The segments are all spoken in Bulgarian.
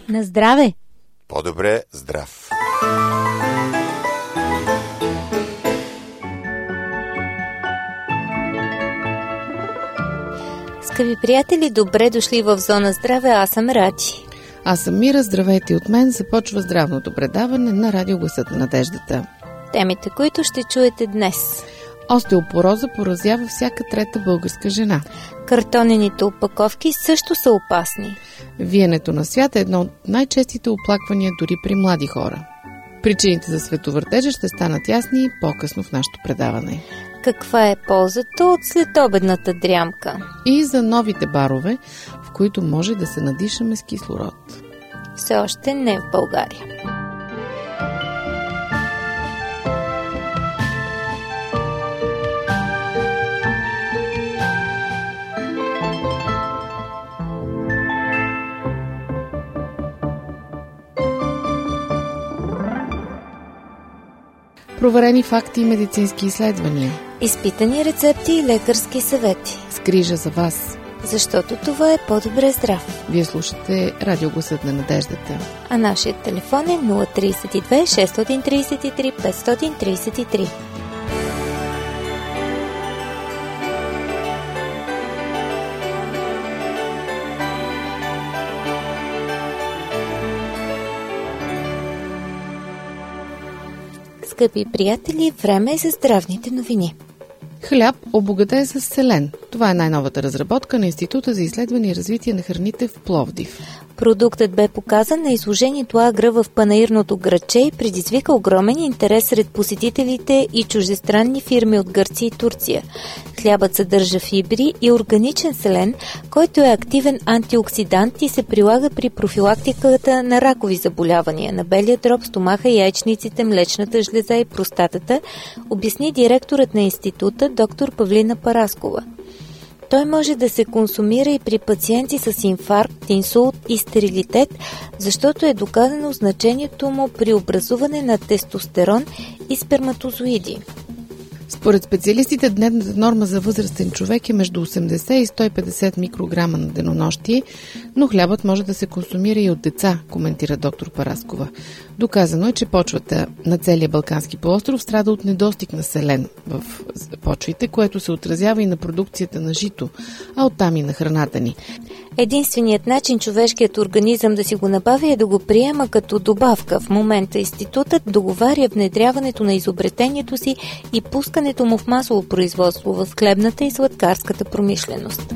На здраве! По-добре здрав! Скъпи приятели, добре дошли в Зона Здраве, аз съм Рачи. Аз съм Мира, здравейте от мен, започва здравното предаване на Радио Гласът на надеждата. Темите, които ще чуете днес. Остеопороза поразява всяка трета българска жена. Картонените опаковки също са опасни. Виенето на свят е едно от най-честите оплаквания дори при млади хора. Причините за световъртежа ще станат ясни по-късно в нашето предаване. Каква е ползата от следобедната дрямка? И за новите барове, в които може да се надишаме с кислород. Все още не в България. Проверени факти и медицински изследвания. Изпитани рецепти и лекарски съвети. С грижа за вас. Защото това е по-добре здрав. Вие слушате Радио Гласът на надеждата. А нашият телефон е 032 633 533. Скъпи приятели, време е за здравните новини. Хляб обогатен с селен. Това е най-новата разработка на Института за изследване и развитие на храните в Пловдив. Продуктът бе показан на изложението Агра в Панаирното градче и предизвика огромен интерес сред посетителите и чуждестранни фирми от Гърция и Турция. Хлябът съдържа фибри и органичен селен, който е активен антиоксидант и се прилага при профилактиката на ракови заболявания на белия дроб, стомаха, яйчниците, млечната жлеза и простатата, обясни директорът на института доктор Павлина Параскова. Той може да се консумира и при пациенти с инфаркт, инсулт и стерилитет, защото е доказано значението му при образуване на тестостерон и сперматозоиди. Според специалистите, дневната норма за възрастен човек е между 80 и 150 микрограма на денонощие, но хлябът може да се консумира и от деца, коментира доктор Параскова. Доказано е, че почвата на целия Балкански полуостров страда от недостиг на селен в почвите, което се отразява и на продукцията на жито, а оттам и на храната ни. Единственият начин човешкият организъм да си го набави е да го приема като добавка. В момента институтът договаря внедряването на изобретението си и пускането му в масово производство в хлебната и сладкарската промишленост.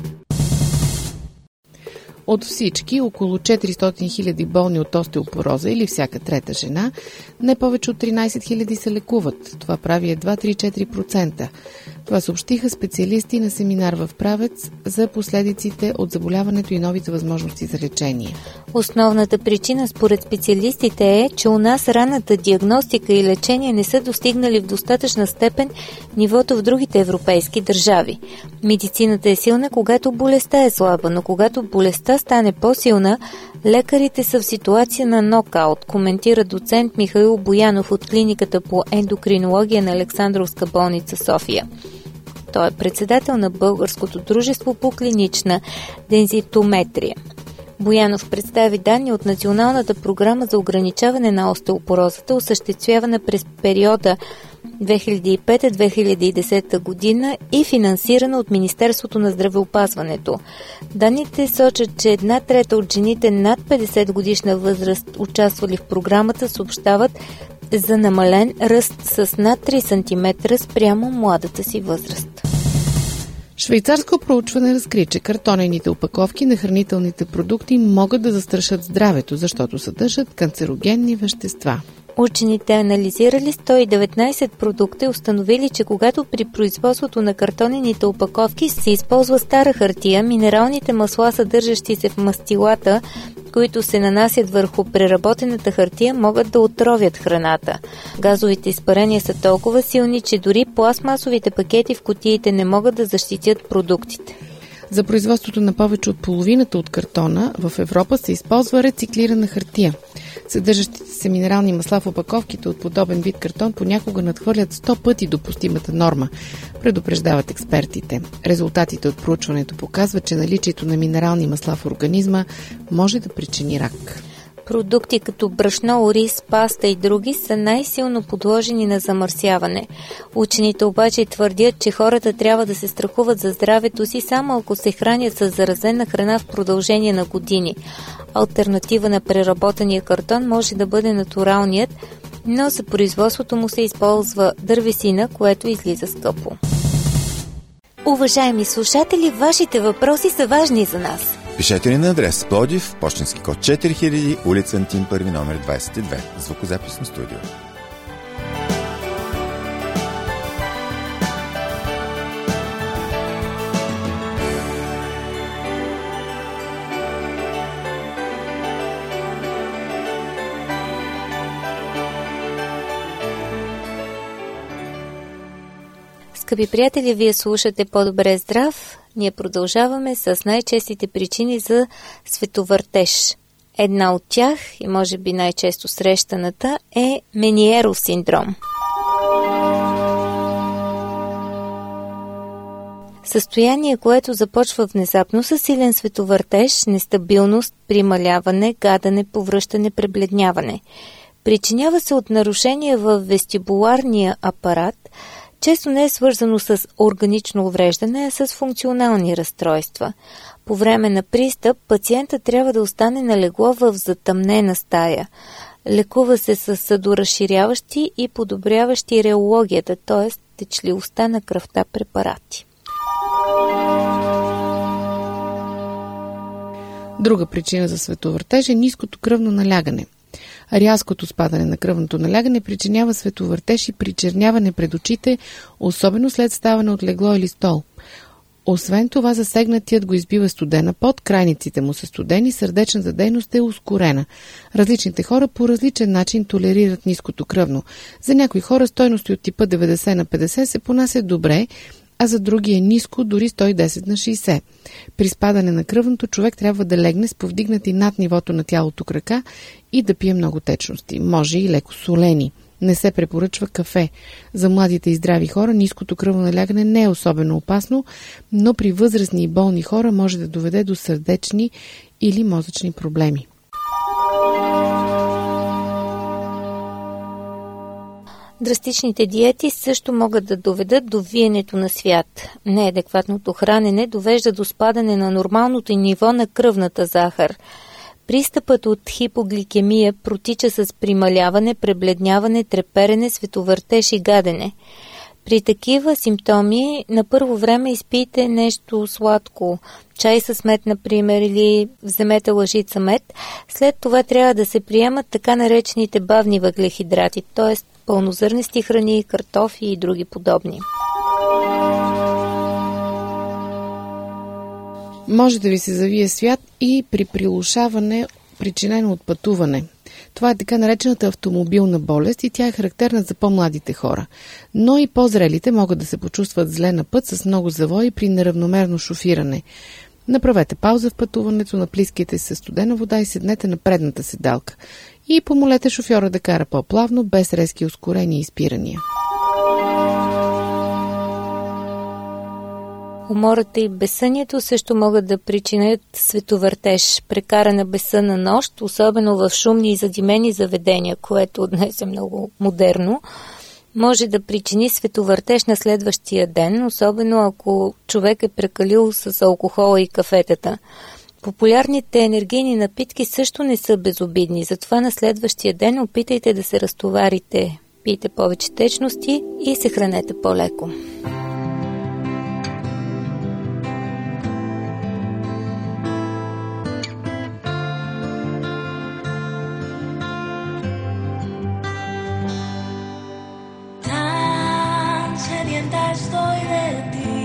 От всички, около 400 хиляди болни от остеопороза или всяка трета жена, не повече от 13 хиляди се лекуват. Това прави едва 3-4%. Това съобщиха специалисти на семинар в Правец за последиците от заболяването и новите възможности за лечение. Основната причина според специалистите е, че у нас ранната диагностика и лечение не са достигнали в достатъчна степен нивото в другите европейски държави. Медицината е силна, когато болестта е слаба, но когато болестта стане по-силна, лекарите са в ситуация на нокаут, коментира доцент Михаил Боянов от клиниката по ендокринология на Александровска болница София. Той е председател на Българското дружество по клинична дензитометрия. Боянов представи данни от Националната програма за ограничаване на остеопорозата, осъществявана през периода 2005-2010 година и финансирана от Министерството на здравеопазването. Данните сочат, че 1/3 от жените над 50 годишна възраст, участвали в програмата, съобщават за намален ръст с над 3 см спрямо младата си възраст. Швейцарско проучване разкри, че картонените опаковки на хранителните продукти могат да застрашат здравето, защото съдържат канцерогенни вещества. Учените анализирали 119 продукта и установили, че когато при производството на картонените опаковки се използва стара хартия, минералните масла, съдържащи се в мастилата, които се нанасят върху преработената хартия, могат да отровят храната. Газовите изпарения са толкова силни, че дори пластмасовите пакети в кутиите не могат да защитят продуктите. За производството на повече от половината от картона в Европа се използва рециклирана хартия. Съдържащите се минерални масла в опаковките от подобен вид картон понякога надхвърлят 100 пъти допустимата норма, предупреждават експертите. Резултатите от проучването показват, че наличието на минерални масла в организма може да причини рак. Продукти като брашно, ориз, паста и други са най-силно подложени на замърсяване. Учените обаче твърдят, че хората трябва да се страхуват за здравето си само ако се хранят с заразена храна в продължение на години. Алтернатива на преработения картон може да бъде натуралният, но за производството му се използва дървесина, което излиза скъпо. Уважаеми слушатели, вашите въпроси са важни за нас. Пишете ни на адрес Пловдив, пощенски код 4000, улица Антим Първи, номер 22, звукозаписно студио. Скъпи приятели, вие слушате По-добре здрав. Ние продължаваме с най-честите причини за световъртеж. Една от тях, и може би най-често срещаната, е Мениеров синдром. Състояние, което започва внезапно със силен световъртеж, нестабилност, прималяване, гадане, повръщане, пребледняване. Причинява се от нарушение в вестибуларния апарат, често не е свързано с органично увреждане, а с функционални разстройства. По време на пристъп пациента трябва да остане на легло в затъмнена стая. Лекува се с съдоразширяващи и подобряващи реологията, т.е. течливостта на кръвта препарати. Друга причина за световъртеж е ниското кръвно налягане. Рязкото спадане на кръвното налягане причинява световъртеж и причерняване пред очите, особено след ставане от легло или стол. Освен това, засегнатият го избива студена пот, крайниците му са студени, сърдечната дейност е ускорена. Различните хора по различен начин толерират ниското кръвно. За някои хора стойности от типа 90 на 50 се понасят добре, а за други е ниско, дори 110 на 60. При спадане на кръвното човек трябва да легне с повдигнати над нивото на тялото крака и да пие много течности, може и леко солени. Не се препоръчва кафе. За младите и здрави хора ниското кръвно налягане не е особено опасно, но при възрастни и болни хора може да доведе до сърдечни или мозъчни проблеми. Драстичните диети също могат да доведат до виенето на свят. Неадекватното хранене довежда до спадане на нормалното ниво на кръвната захар. Пристъпът от хипогликемия протича с прималяване, пребледняване, треперене, световъртеж и гадене. При такива симптоми на първо време изпийте нещо сладко, чай с мед, например, или вземете лъжица мед. След това трябва да се приемат така наречените бавни въглехидрати, т.е. пълнозърнести храни, картофи и други подобни. Може да ви се завие свят и при прилушаване, причинено от пътуване. Това е така наречената автомобилна болест и тя е характерна за по-младите хора. Но и по-зрелите могат да се почувстват зле на път с много завои при неравномерно шофиране. Направете пауза в пътуването, наплискайте се студена вода и седнете на предната седалка. И помолете шофьора да кара по-плавно, без резки ускорения и спирания. Умората и безсънието също могат да причинят световъртеж. Прекарана безсънна нощ, особено в шумни и задимени заведения, което днес е много модерно, може да причини световъртеж на следващия ден, особено ако човек е прекалил с алкохола и кафетата. Популярните енергийни напитки също не са безобидни, затова на следващия ден опитайте да се разтоварите, пийте повече течности и се хранете по-леко. Estoy de ti,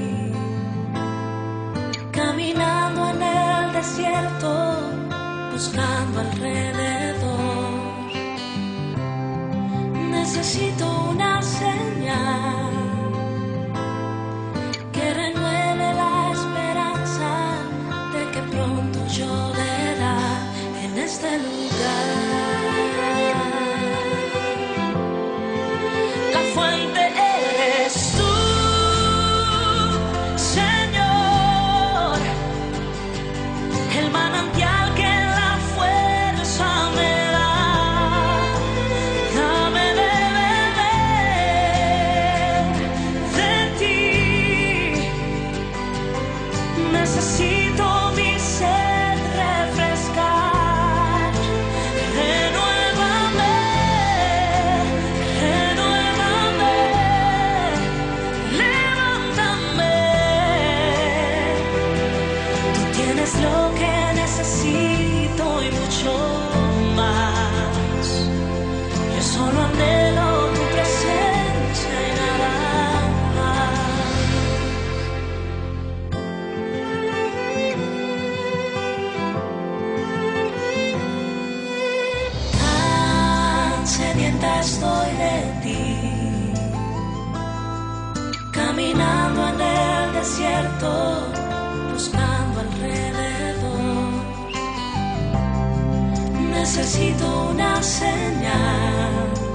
caminando en el desierto, buscando alrededor. Necesito una señal que renueve la esperanza. lo que necesito y mucho más. Yo solo anhelo tu presencia y nada más. Tan sedienta estoy de ti, caminando en el desierto, buscando alrededor. Necesito una señal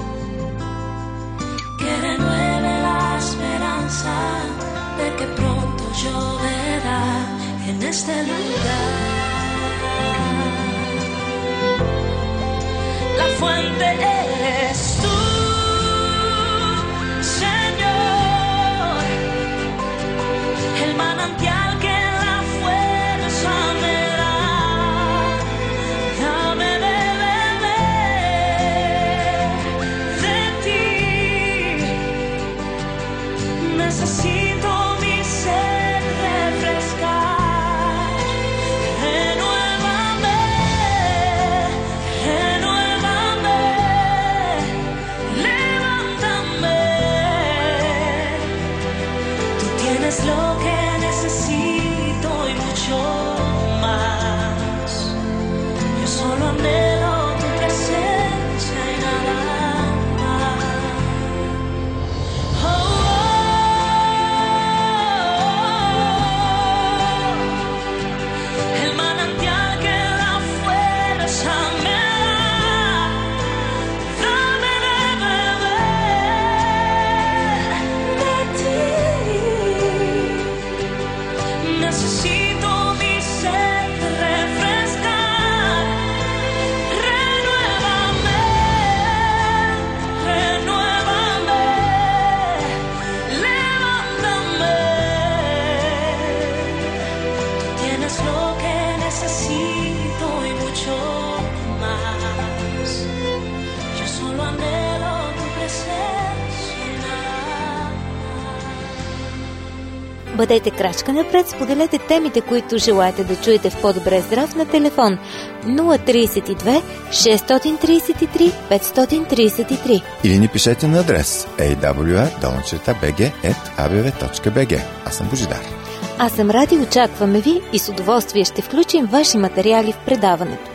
que renueve la esperanza de que pronto lloverá en este lugar. La fuente eres tú, Señor, el manantial que la fuerza me da. Dame de beber de ti. Necesito mi sed refrescar. Renuévame, renuévame, levántame. Tú tienes lo que necesito y mucho más. Yo solo anhelo tu presencia y nada más. Oh, el manantial que la fuerza me da. Dame de beber de ti. Necesito mi sed refrescar. Renuévame, renuévame, levántame. Tú tienes lo que necesito y mucho más. Yo solo anhelo tu presencia y nada más. Бъдете крачка напред, споделете темите, които желаете да чуете в По-добре здрав на телефон 032 633 533. Или ни пишете на адрес awr@abv.bg. Аз съм Божидар. Аз съм Ради, очакваме ви и с удоволствие ще включим ваши материали в предаването.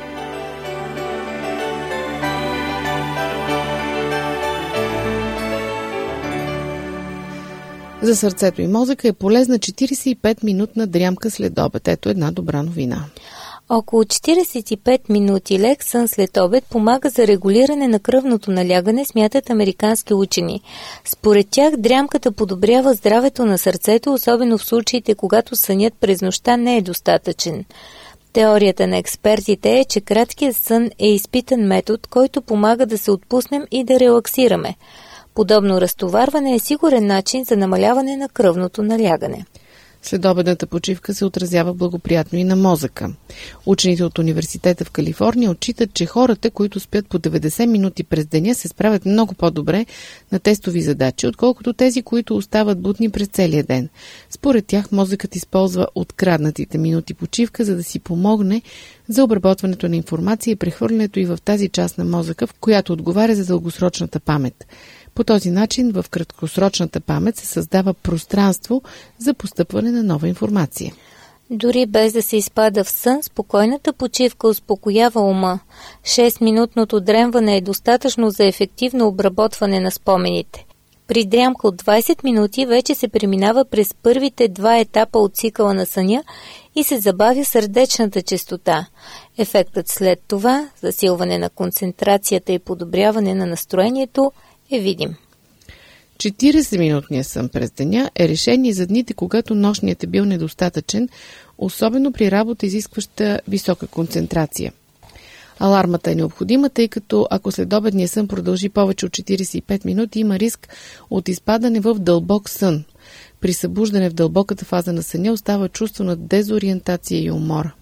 За сърцето и мозъка е полезна 45-минутна дрямка след обед. Ето една добра новина. Около 45 минути лек сън след обед помага за регулиране на кръвното налягане, смятат американски учени. Според тях дрямката подобрява здравето на сърцето, особено в случаите, когато сънят през нощта не е достатъчен. Теорията на експертите е, че краткият сън е изпитан метод, който помага да се отпуснем и да релаксираме. Подобно разтоварване е сигурен начин за намаляване на кръвното налягане. Следобедната почивка се отразява благоприятно и на мозъка. Учените от университета в Калифорния отчитат, че хората, които спят по 90 минути през деня, се справят много по-добре на тестови задачи, отколкото тези, които остават будни през целия ден. Според тях мозъкът използва откраднатите минути почивка, за да си помогне за обработването на информация и прехвърлянето и в тази част на мозъка, в която отговаря за дългосрочната памет. По този начин в краткосрочната памет се създава пространство за постъпване на нова информация. Дори без да се изпада в сън, спокойната почивка успокоява ума. 6-минутното дремване е достатъчно за ефективно обработване на спомените. При дрямка от 20 минути вече се преминава през първите 2 етапа от цикъла на съня и се забавя сърдечната честота. Ефектът след това, засилване на концентрацията и подобряване на настроението, е видим. 40-минутният сън през деня е решение за дните, когато нощният е бил недостатъчен, особено при работа, изискваща висока концентрация. Алармата е необходима, тъй като ако следобедният сън продължи повече от 45 минути, има риск от изпадане в дълбок сън. При събуждане в дълбоката фаза на съня остава чувство на дезориентация и умора.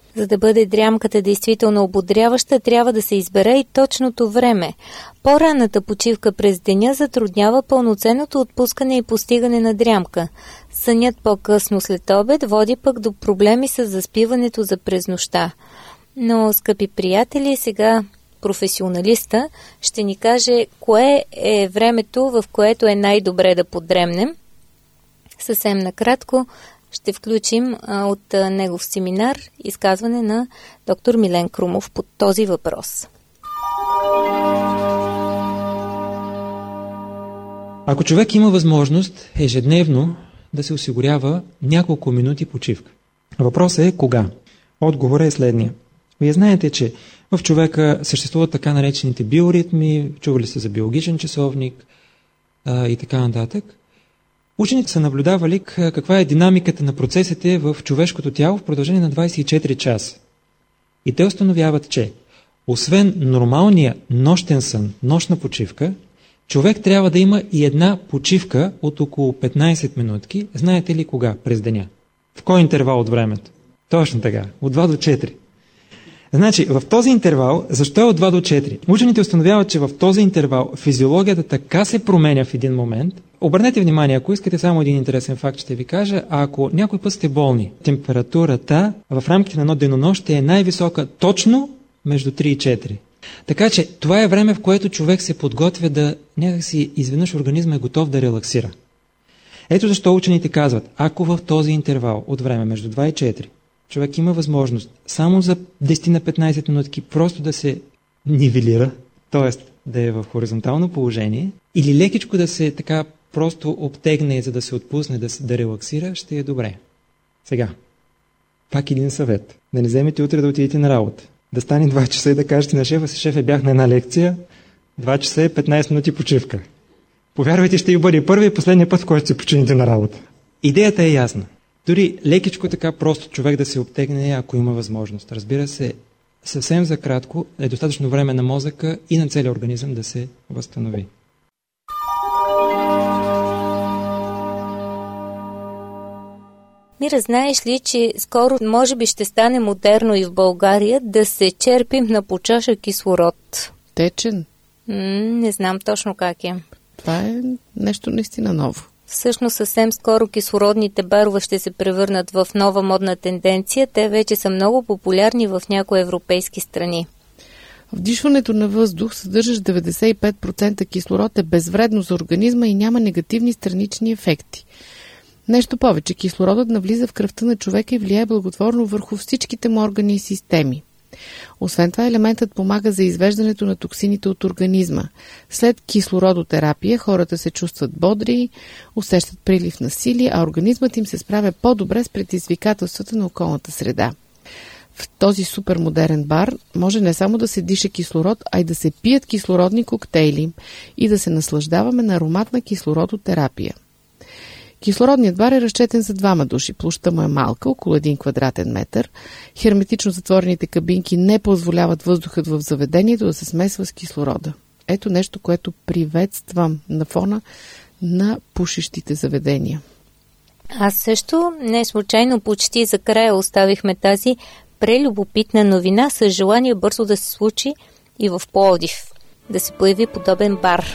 За да бъде дрямката действително ободряваща, трябва да се избере и точното време. По-ранната почивка през деня затруднява пълноценното отпускане и постигане на дрямка. Сънят по-късно след обед води пък до проблеми с заспиването за през нощта. Но, скъпи приятели, сега професионалиста ще ни каже кое е времето, в което е най-добре да подремнем. Съвсем накратко ще включим от негов семинар изказване на доктор Милен Крумов по този въпрос. Ако човек има възможност ежедневно да се осигурява няколко минути почивка, въпросът е кога? Отговорът е следния. Вие знаете, че в човека съществуват така наречените биоритми, чували сте за биологичен часовник и така нататък. Учените са наблюдавали каква е динамиката на процесите в човешкото тяло в продължение на 24 часа. И те установяват, че освен нормалния нощен сън, нощна почивка, човек трябва да има и една почивка от около 15 минутки. Знаете ли кога през деня? В кой интервал от времето? Точно така, от 2 до 4. Значи, в този интервал, защо е от 2 до 4? Учените установяват, че в този интервал физиологията така се променя в един момент. Обърнете внимание, ако искате само един интересен факт, ще ви кажа, ако някой път сте болни, температурата в рамките на едно денонощие е най-висока точно между 3 и 4. Така че това е време, в което човек се подготвя да някакси изведнъж организма е готов да релаксира. Ето защо учените казват, ако в този интервал от време между 2 и 4 човек има възможност само за 10 на 15 минутки просто да се нивелира, т.е. да е в хоризонтално положение, или лекичко да се така просто обтегне, за да се отпусне, да релаксира, ще е добре. Сега, пак един съвет. Да не вземете утре да отидете на работа. Да стане 2 часа и да кажете на шефа си, шефе, бях на една лекция, 2 часа е 15 минути почивка. Повярвайте, ще и бъде първи и последния път, в който се почините на работа. Идеята е ясна. Дори лекичко така просто човек да се обтегне, ако има възможност. Разбира се, съвсем за кратко е достатъчно време на мозъка и на целия организъм да се възстанови. Мира, знаеш ли, че скоро може би ще стане модерно и в България да се черпим на по чаша кислород? Течен? Не знам точно как е. Това е нещо наистина ново. Всъщност съвсем скоро кислородните барове ще се превърнат в нова модна тенденция. Те вече са много популярни в някои европейски страни. Вдишването на въздух, съдържащ 95% кислород, е безвредно за организма и няма негативни странични ефекти. Нещо повече, кислородът навлиза в кръвта на човека и влияе благотворно върху всичките му органи и системи. Освен това, елементът помага за извеждането на токсините от организма. След кислородотерапия хората се чувстват бодри, усещат прилив на сили, а организмът им се справя по-добре с предизвикателствата на околната среда. В този супермодерен бар може не само да се диша кислород, а и да се пият кислородни коктейли и да се наслаждаваме на ароматна кислородотерапия. Кислородният бар е разчетен за 2 души. Площта му е малка, около 1 квадратен метър. Херметично затворените кабинки не позволяват въздухът в заведението да се смесва с кислорода. Ето нещо, което приветствам на фона на пушещите заведения. Аз също не случайно почти за края оставихме тази прелюбопитна новина с желание бързо да се случи и в Пловдив, да се появи подобен бар.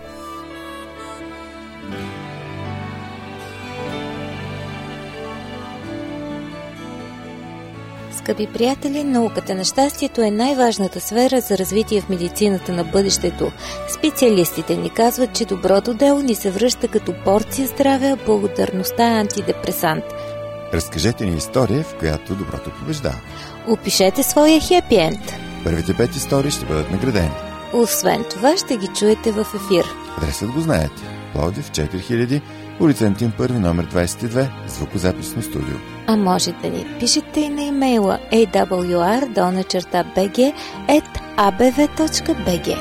Скъпи приятели, науката на щастието е най-важната сфера за развитие в медицината на бъдещето. Специалистите ни казват, че доброто дело ни се връща като порция здраве, а благодарността е антидепресант. Разкажете ни история, в която доброто побеждава. Опишете своя хепи енд. Първите 5 истории ще бъдат наградени. Освен това ще ги чуете в ефир. Адресът го знаете. Пловдив 4000, улица Антим първи, номер 22, звукозаписно студио. А може да ни пишете и на имейла awr@abv.bg.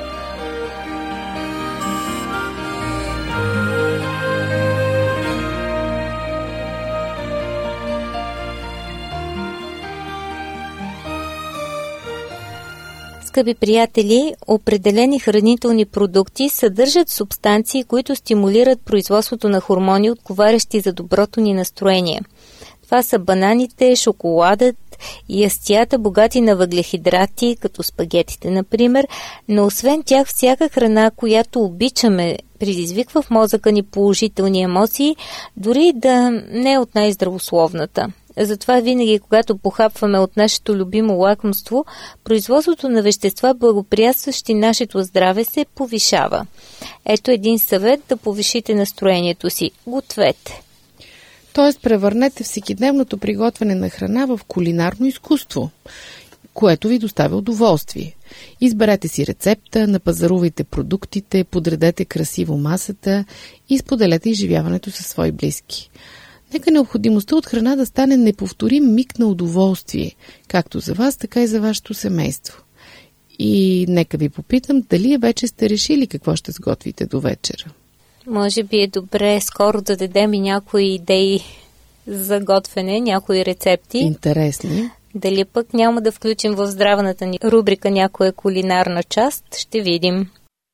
Скъпи приятели, определени хранителни продукти съдържат субстанции, които стимулират производството на хормони, отговарящи за доброто ни настроение. Това са бананите, шоколадът и ястията, богати на въглехидрати, като спагетите, например, но освен тях всяка храна, която обичаме, предизвиква в мозъка ни положителни емоции, дори да не е от най-здравословната. Затова винаги, когато похапваме от нашето любимо лакомство, производството на вещества, благоприятстващи нашето здраве, се повишава. Ето един съвет да повишите настроението си. Гответе. Тоест, превърнете всекидневното приготвяне на храна в кулинарно изкуство, което ви доставя удоволствие. Изберете си рецепта, напазарувайте продуктите, подредете красиво масата и споделете изживяването със свои близки. Нека необходимостта от храна да стане неповторим миг на удоволствие, както за вас, така и за вашето семейство. И нека ви попитам, дали вече сте решили какво ще сготвите до вечера? Може би е добре скоро да дадем и някои идеи за готвене, някои рецепти. Интересни. Дали пък няма да включим в здравната ни рубрика някоя кулинарна част, ще видим.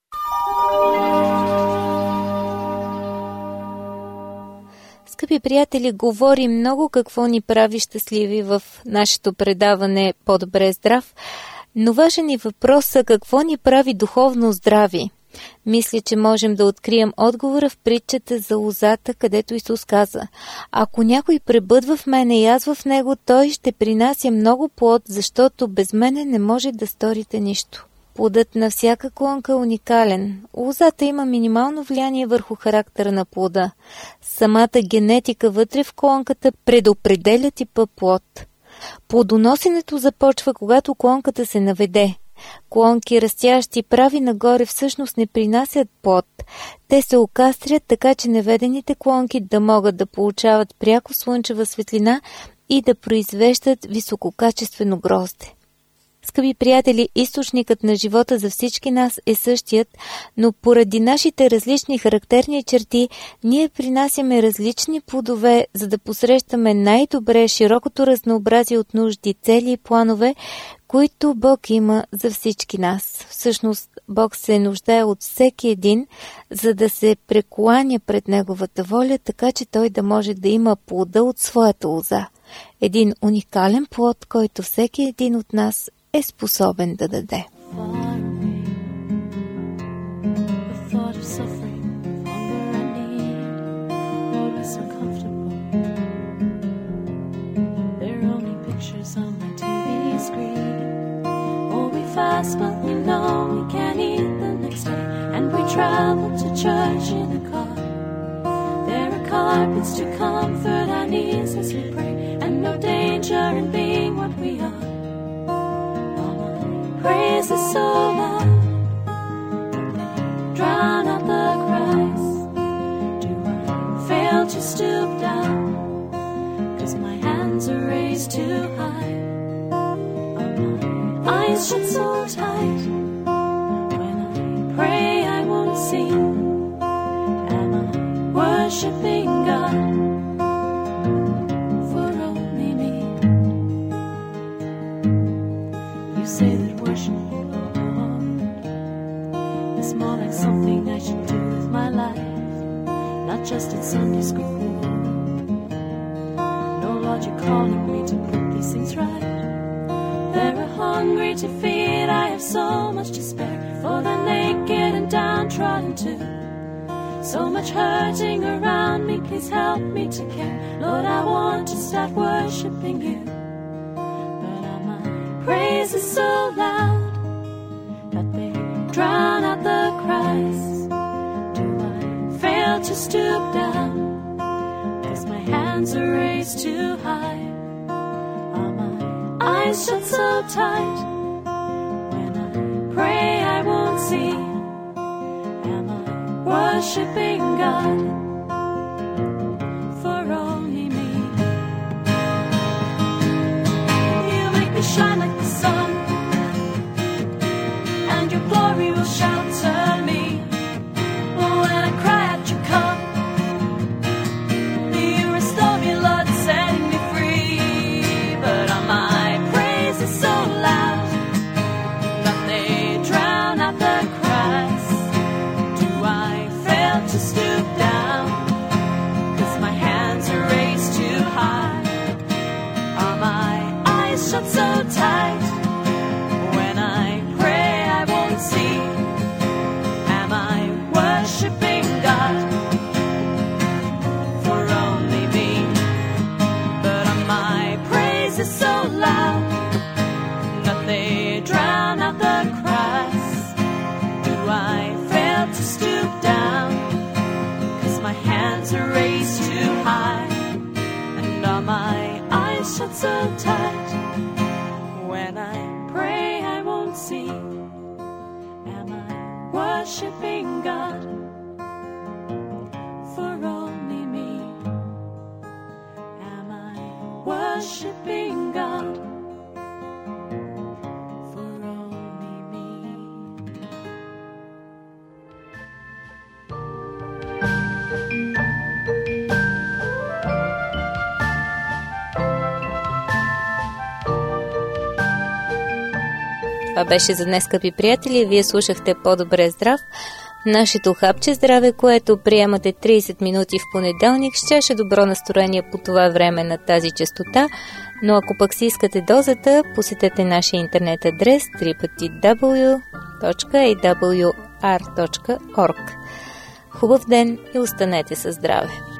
Скъпи приятели, говорим много какво ни прави щастливи в нашето предаване По-добре здрав, но важен е въпросът какво ни прави духовно здрави. Мисля, че можем да открием отговора в притчата за лозата, където Исус каза: ако някой пребъдва в мене и аз в него, той ще принася много плод, защото без мене не може да сторите нищо. Плодът на всяка клонка е уникален. Лозата има минимално влияние върху характера на плода. Самата генетика вътре в клонката предопределя типа плод. Плодоносенето започва, когато клонката се наведе. Клонки, растящи прави нагоре, всъщност не принасят плод. Те се окастрят, така че наведените клонки да могат да получават пряко слънчева светлина и да произвеждат висококачествено грозде. Скъпи приятели, източникът на живота за всички нас е същият, но поради нашите различни характерни черти, ние принасяме различни плодове, за да посрещаме най-добре широкото разнообразие от нужди, цели и планове, които Бог има за всички нас. Всъщност, Бог се нуждае от всеки един, за да се прекланя пред Неговата воля, така че Той да може да има плода от своята лоза. Един уникален плод, който всеки един от нас е способен да даде. Fast, but we know we can't eat the next day, and we travel to church in a car. There are carpets to comfort our knees as we pray, and no danger in being what we are. All my praise is so loud, drown out the cries. Do I fail to stoop down, 'cause my hands are raised too high? Eyes shut so tight. When I pray I won't see. Am I worshiping God for only me? You say that worship you, Lord, is more like something I should do with my life, not just at Sunday school. No, Lord, you're calling me to put these things right. They're hungry to feed, I have so much to spare for the naked and downtrodden too. So much hurting around me, please help me to care. Lord, I want to start worshiping you, but all my praise is so loud that they drown out the cries. Do I fail to stoop down, 'cause my hands are raised too high? Eyes shut so tight. When I pray I won't see. Am I worshiping God for only me? You make me shine like the sun, and your glory will shelter me. When I cry out you come, you restore me, Lord, setting me free. But on my so loud that they drown out the cries. Do I fail to stoop down, shut so tight. When I pray I won't see. Am I worshiping God for only me? Am I worshiping God for only me? Това беше за днес, скъпи приятели. Вие слушахте По-добре здрав, нашето хапче здраве, което приемате 30 минути в понеделник с чаша добро настроение по това време на тази честота. Но ако пък си искате дозата, посетете нашия интернет адрес www.awr.org. Хубав ден и останете със здраве!